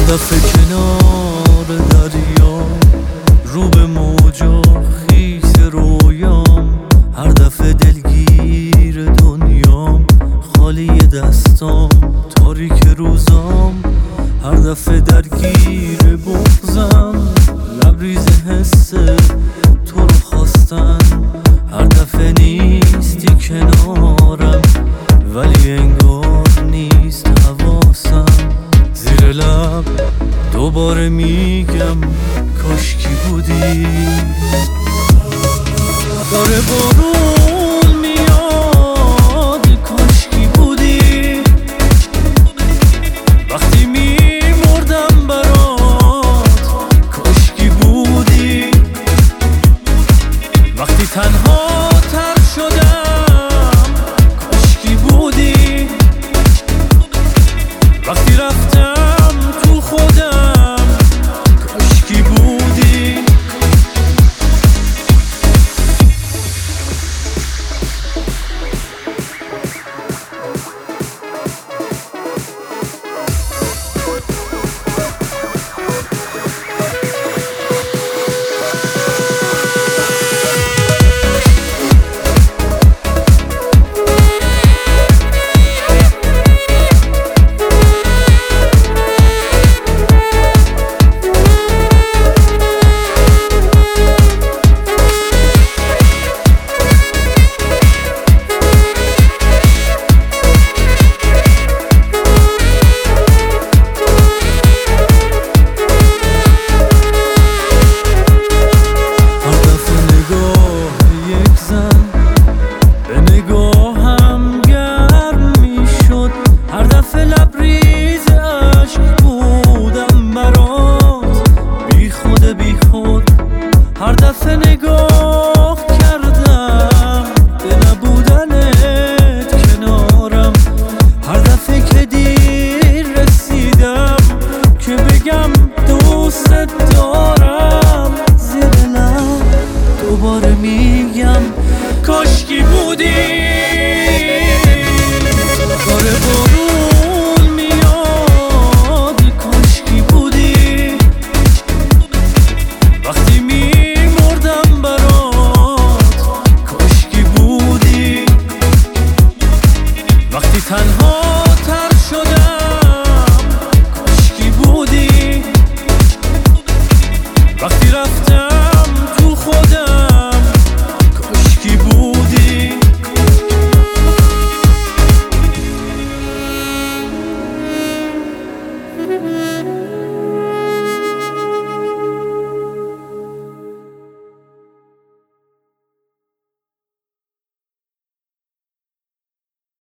دفعه کنار دریا رو به موجا خیس رویام، هر دفعه دلگیر دنیام، خالی دستام تاریک روزام، هر دفعه درگیر بغضم، لبریز حس تو رو خواستن، هر دفعه نیستی کنارم ولی انگار نیست حواسم، زیر لب دوباره میگم کاشکی بودی. داره بارون